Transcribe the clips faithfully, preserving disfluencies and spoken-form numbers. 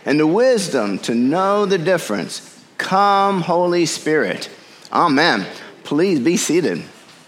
and the wisdom to know the difference. Come, Holy Spirit. Amen. Please be seated.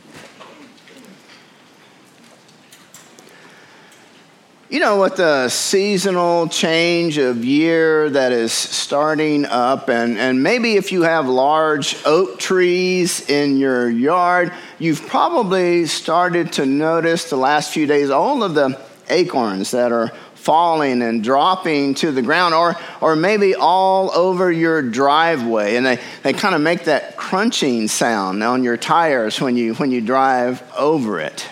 You know, with the seasonal change of year that is starting up, and, and maybe if you have large oak trees in your yard, you've probably started to notice the last few days all of the acorns that are falling and dropping to the ground, or or maybe all over your driveway, and they, they kind of make that crunching sound on your tires when you when you drive over it.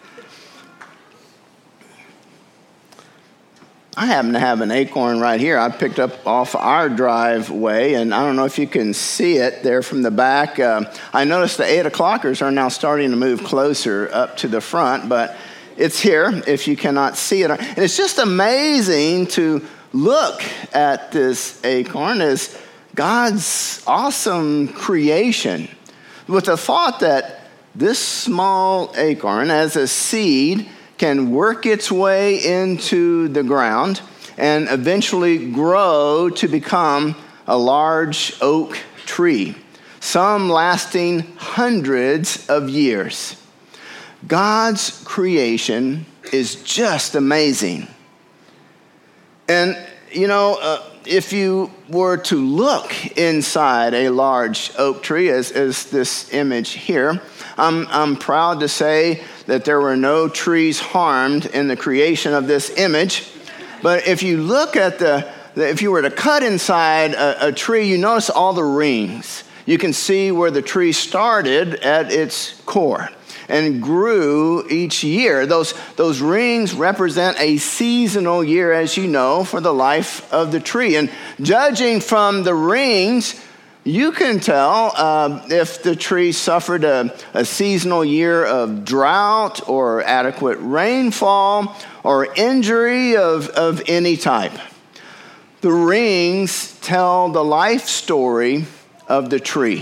I happen to have an acorn right here I picked up off our driveway, and I don't know if you can see it there from the back. Uh, I noticed the eight o'clockers are now starting to move closer up to the front, but it's here if you cannot see it. And it's just amazing to look at this acorn as God's awesome creation, with the thought that this small acorn as a seed can work its way into the ground and eventually grow to become a large oak tree, some lasting hundreds of years. God's creation is just amazing. And, you know, uh, if you were to look inside a large oak tree, as, as this image here, I'm, I'm proud to say that there were no trees harmed in the creation of this image. But if you look at the, the if you were to cut inside a, a tree, you notice all the rings. You can see where the tree started at its core and grew each year. Those, those rings represent a seasonal year, as you know, for the life of the tree. And judging from the rings, you can tell uh, if the tree suffered a, a seasonal year of drought or adequate rainfall or injury of, of any type. The rings tell the life story of the tree.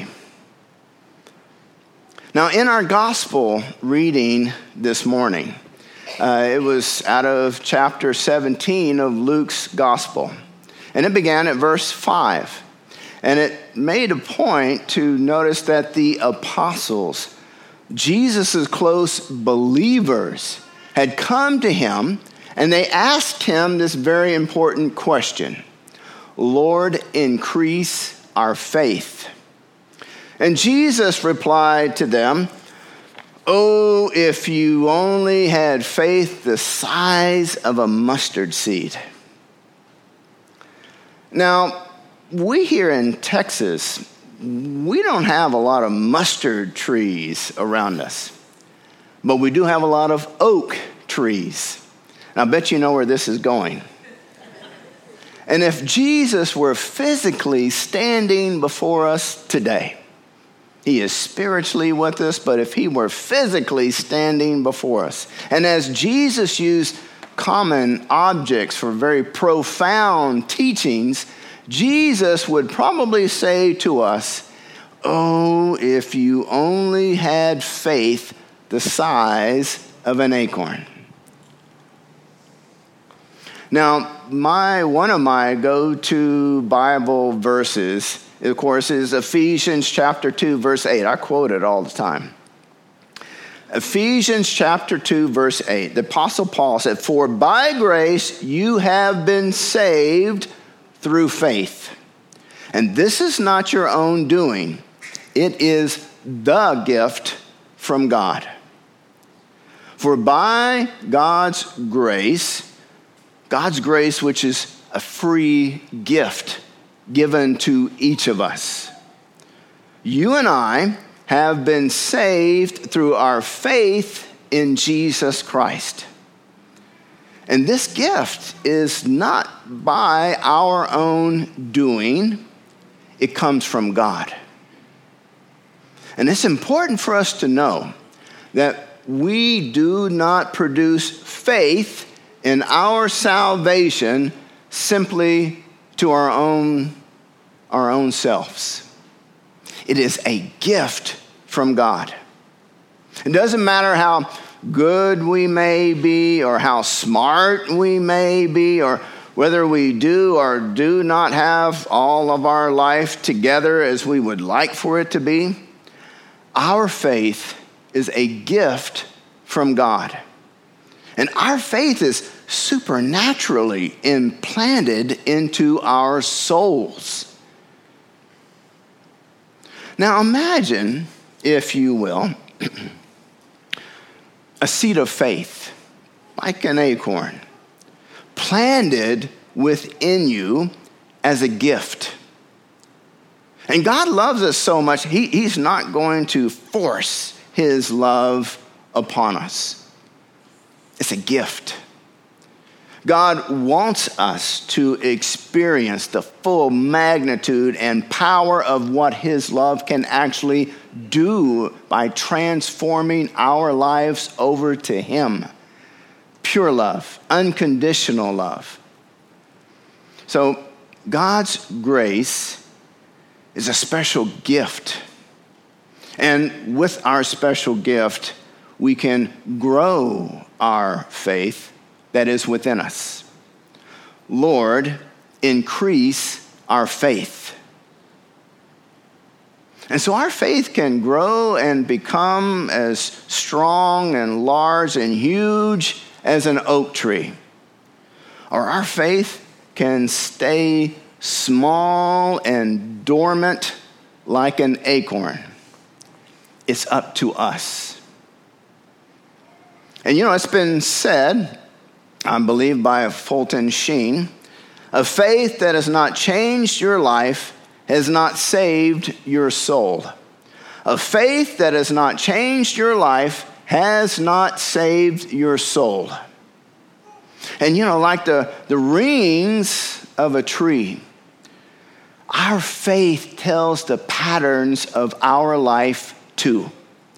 Now, in our gospel reading this morning, uh, it was out of chapter seventeen of Luke's gospel, and it began at verse five. And it made a point to notice that the apostles, Jesus' close believers, had come to him and they asked him this very important question: Lord, increase our faith. And Jesus replied to them, "Oh, if you only had faith the size of a mustard seed." Now, we here in Texas, we don't have a lot of mustard trees around us, but we do have a lot of oak trees. And I bet you know where this is going. And if Jesus were physically standing before us today, he is spiritually with us, but if he were physically standing before us, and as Jesus used common objects for very profound teachings, Jesus would probably say to us, "Oh, if you only had faith the size of an acorn." Now, my one of my go-to Bible verses, of course, is Ephesians chapter two, verse eight. I quote it all the time. Ephesians chapter two, verse eight. The Apostle Paul said, "For by grace you have been saved through faith. And this is not your own doing. It is the gift from God. For by God's grace, God's grace, which is a free gift given to each of us, you and I have been saved through our faith in Jesus Christ. And this gift is not by our own doing. It comes from God. And it's important for us to know that we do not produce faith in our salvation simply to our own, our own selves. It is a gift from God. It doesn't matter how good we may be, or how smart we may be, or whether we do or do not have all of our life together as we would like for it to be, our faith is a gift from God. And our faith is supernaturally implanted into our souls. Now imagine, if you will, a seed of faith, like an acorn, planted within you as a gift. And God loves us so much, he, he's not going to force his love upon us. It's a gift. God wants us to experience the full magnitude and power of what his love can actually do by transforming our lives over to him. Pure love, unconditional love. So God's grace is a special gift. And with our special gift, we can grow our faith that is within us. Lord, increase our faith. And so our faith can grow and become as strong and large and huge as an oak tree. Or our faith can stay small and dormant like an acorn. It's up to us. And you know, it's been said, I believe by Fulton Sheen, a faith that has not changed your life has not saved your soul. A faith that has not changed your life has not saved your soul. And you know, like the, the rings of a tree, our faith tells the patterns of our life too.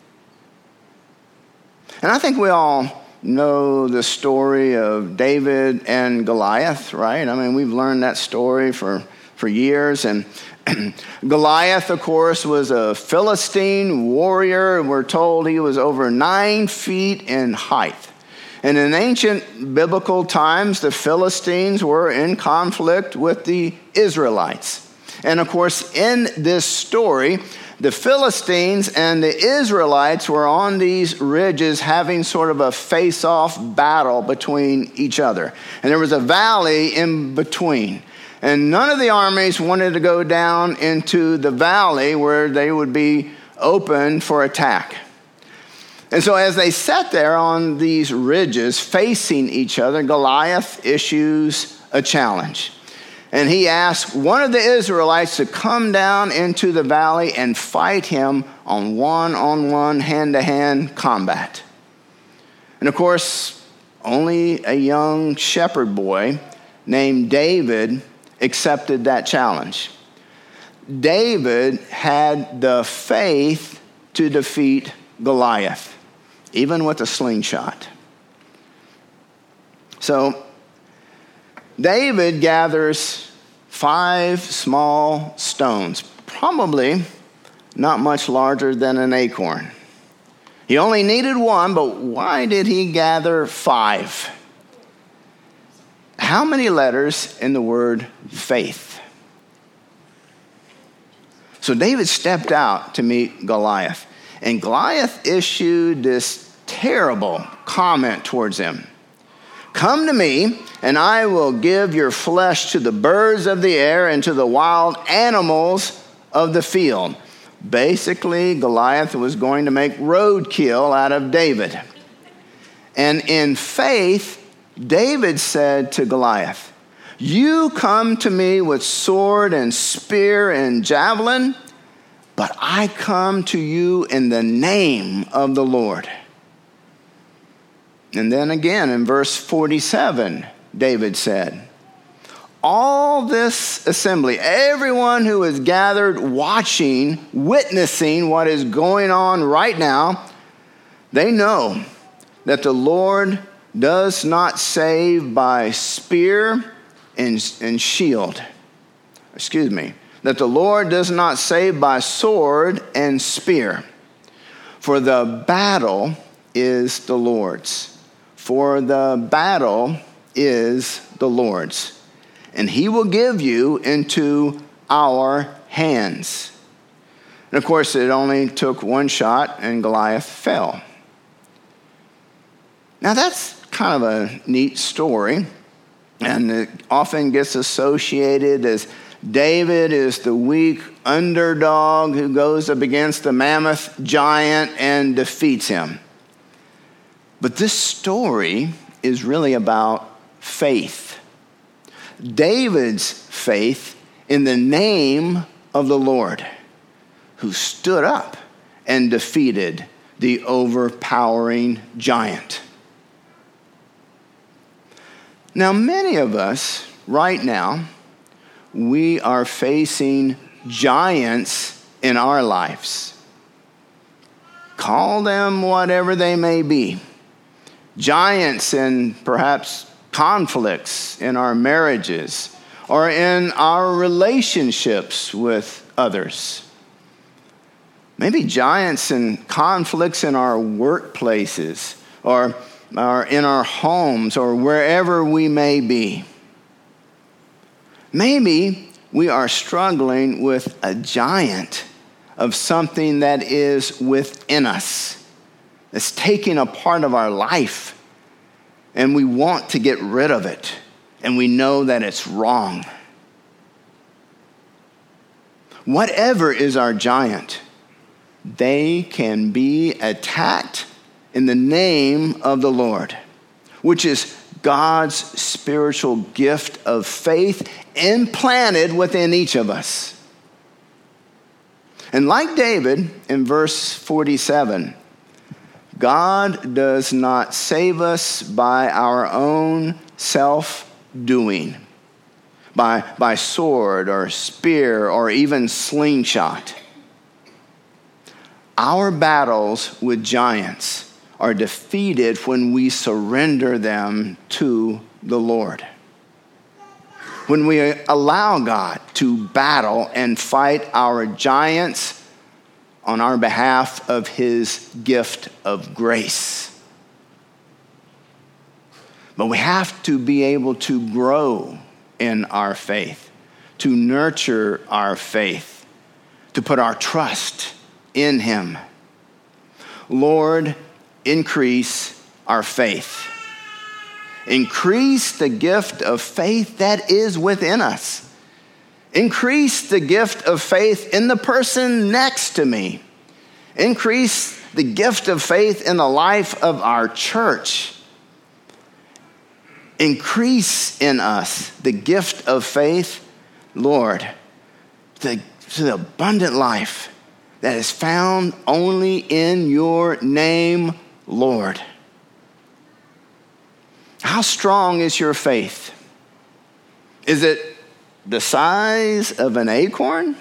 And I think we all know the story of David and Goliath, right? I mean, we've learned that story for, for years. And Goliath, of course, was a Philistine warrior. We're told he was over nine feet in height. And in ancient biblical times, the Philistines were in conflict with the Israelites. And of course, in this story, the Philistines and the Israelites were on these ridges having sort of a face-off battle between each other. And there was a valley in between. And none of the armies wanted to go down into the valley where they would be open for attack. And so as they sat there on these ridges facing each other, Goliath issues a challenge. And he asked one of the Israelites to come down into the valley and fight him on one-on-one, hand-to-hand combat. And of course, only a young shepherd boy named David accepted that challenge. David had the faith to defeat Goliath, even with a slingshot. So David gathers five small stones, probably not much larger than an acorn. He only needed one, but why did he gather five? How many letters in the word faith? So David stepped out to meet Goliath, and Goliath issued this terrible comment towards him. Come to me, and I will give your flesh to the birds of the air and to the wild animals of the field. Basically, Goliath was going to make roadkill out of David. And in faith, David said to Goliath, you come to me with sword and spear and javelin, but I come to you in the name of the Lord. And then again in verse forty-seven, David said, all this assembly, everyone who is gathered watching, witnessing what is going on right now, they know that the Lord does not save by spear and, and shield. Excuse me. That the Lord does not save by sword and spear. For the battle is the Lord's. For the battle is the Lord's, and he will give you into our hands. And of course, it only took one shot and Goliath fell. Now that's kind of a neat story, and it often gets associated as David is the weak underdog who goes up against the mammoth giant and defeats him. But this story is really about faith. David's faith in the name of the Lord, who stood up and defeated the overpowering giant. Now, many of us right now, we are facing giants in our lives. Call them whatever they may be. Giants in perhaps conflicts in our marriages or in our relationships with others. Maybe giants and conflicts in our workplaces or, or in our homes or wherever we may be. Maybe we are struggling with a giant of something that is within us, that's taking a part of our life, and we want to get rid of it, and we know that it's wrong. Whatever is our giant, they can be attacked in the name of the Lord, which is God's spiritual gift of faith implanted within each of us. And like David in verse forty-seven, God does not save us by our own self-doing, by, by sword or spear or even slingshot. Our battles with giants are defeated when we surrender them to the Lord. When we allow God to battle and fight our giants on our behalf of his gift of grace. But we have to be able to grow in our faith, to nurture our faith, to put our trust in him. Lord, increase our faith. Increase the gift of faith that is within us. Increase the gift of faith in the person next to me. Increase the gift of faith in the life of our church. Increase in us the gift of faith, Lord, the, the abundant life that is found only in your name, Lord. How strong is your faith? Is it the size of an acorn?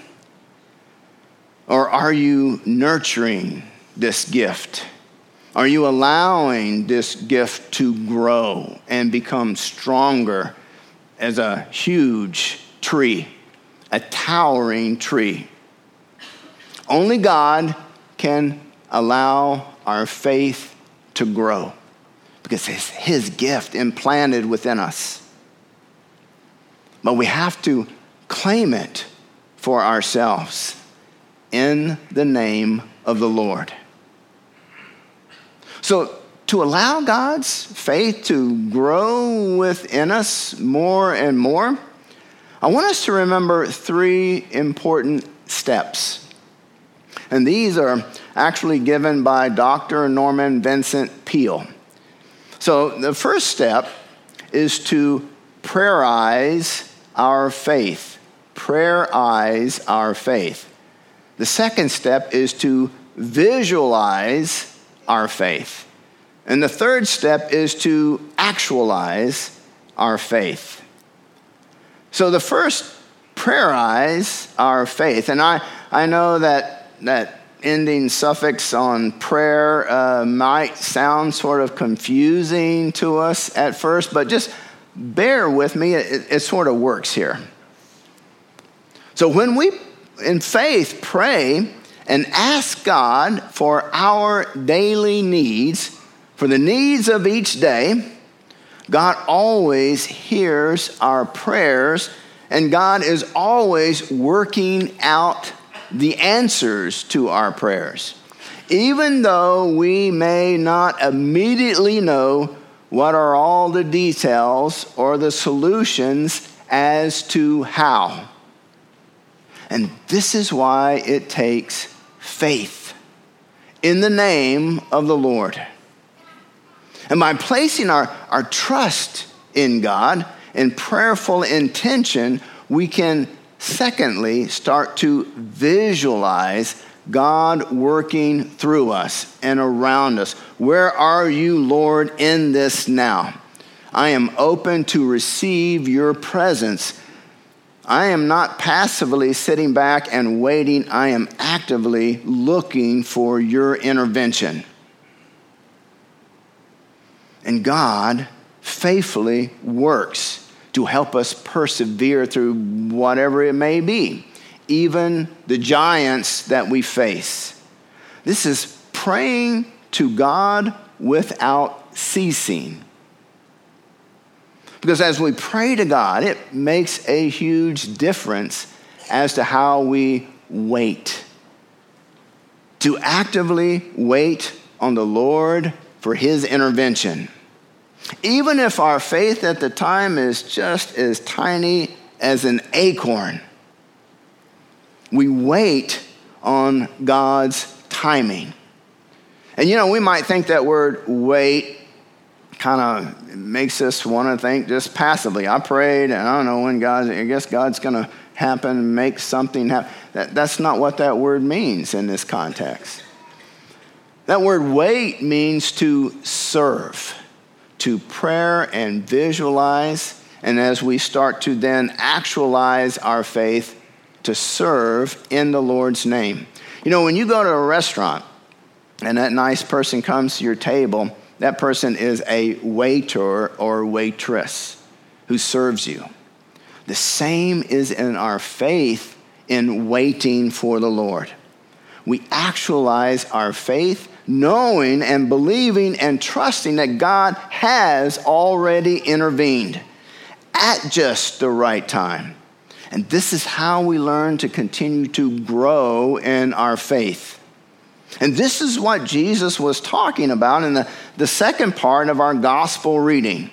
Or are you nurturing this gift? Are you allowing this gift to grow and become stronger as a huge tree, a towering tree? Only God can allow our faith to grow because it's his gift implanted within us. But we have to claim it for ourselves in the name of the Lord. So to allow God's faith to grow within us more and more, I want us to remember three important steps. And these are actually given by Doctor Norman Vincent Peale. So the first step is to prayerize our faith. Prayerize our faith. The second step is to visualize our faith. And the third step is to actualize our faith. So the first, prayerize our faith. And I, I know that that ending suffix on prayer uh, might sound sort of confusing to us at first, but just bear with me. It, it sort of works here. So when we, in faith, pray and ask God for our daily needs, for the needs of each day, God always hears our prayers, and God is always working out the answers to our prayers, even though we may not immediately know what are all the details or the solutions as to how. And this is why it takes faith in the name of the Lord. And by placing our, our trust in God in prayerful intention, we can, secondly, start to visualize God working through us and around us. Where are you, Lord, in this now? I am open to receive your presence. I am not passively sitting back and waiting. I am actively looking for your intervention. And God faithfully works to help us persevere through whatever it may be, even the giants that we face. This is praying to God without ceasing. Because as we pray to God, it makes a huge difference as to how we wait. To actively wait on the Lord for his intervention. Even if our faith at the time is just as tiny as an acorn, we wait on God's timing. And you know, we might think that word wait kind of makes us want to think just passively. I prayed, and I don't know when God, I guess God's going to happen, make something happen. That, that's not what that word means in this context. That word wait means to serve, to prayer and visualize, and as we start to then actualize our faith, to serve in the Lord's name. You know, when you go to a restaurant and that nice person comes to your table, that person is a waiter or waitress who serves you. The same is in our faith in waiting for the Lord. We actualize our faith knowing and believing and trusting that God has already intervened at just the right time. And this is how we learn to continue to grow in our faith. And this is what Jesus was talking about in the, the second part of our gospel reading.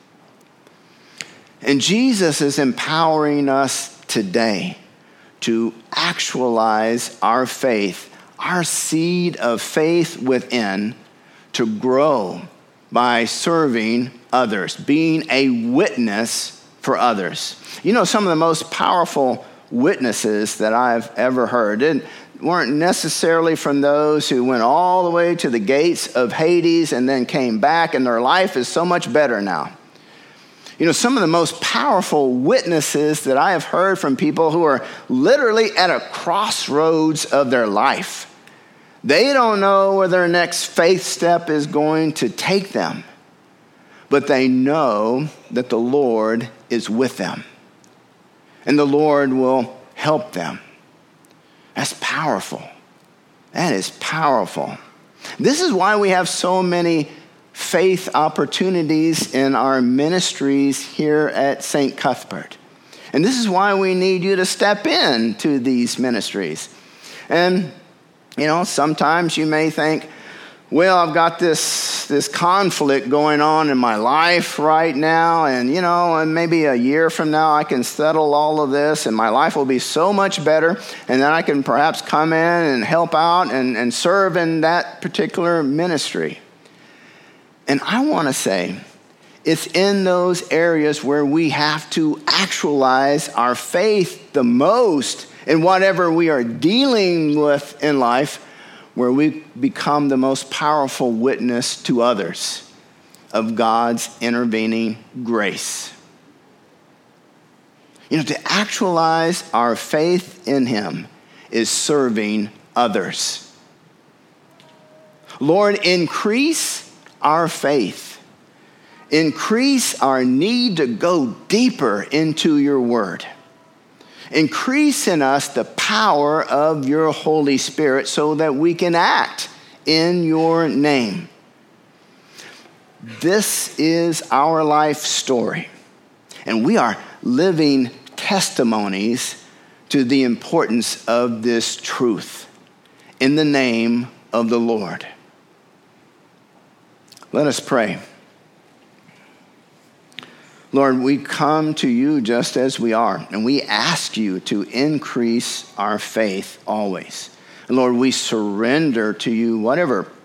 And Jesus is empowering us today to actualize our faith, our seed of faith within, to grow by serving others, being a witness for others. You know, some of the most powerful witnesses that I've ever heard didn't, weren't necessarily from those who went all the way to the gates of Hades and then came back, and their life is so much better now. You know, some of the most powerful witnesses that I have heard from people who are literally at a crossroads of their life. They don't know where their next faith step is going to take them, but they know that the Lord is with them, and the Lord will help them. That's powerful. That is powerful. This is why we have so many faith opportunities in our ministries here at Saint Cuthbert. And this is why we need you to step in to these ministries. And, you know, sometimes you may think, well, I've got this, this conflict going on in my life right now, and, you know, and maybe a year from now I can settle all of this, and my life will be so much better, and then I can perhaps come in and help out and, and serve in that particular ministry. And I want to say, it's in those areas where we have to actualize our faith the most in whatever we are dealing with in life, where we become the most powerful witness to others of God's intervening grace. You know, to actualize our faith in him is serving others. Lord, increase our faith. Increase our need to go deeper into your word. Increase in us the power of your Holy Spirit so that we can act in your name. This is our life story, and we are living testimonies to the importance of this truth in the name of the Lord. Let us pray. Lord, we come to you just as we are, and we ask you to increase our faith always. And Lord, we surrender to you whatever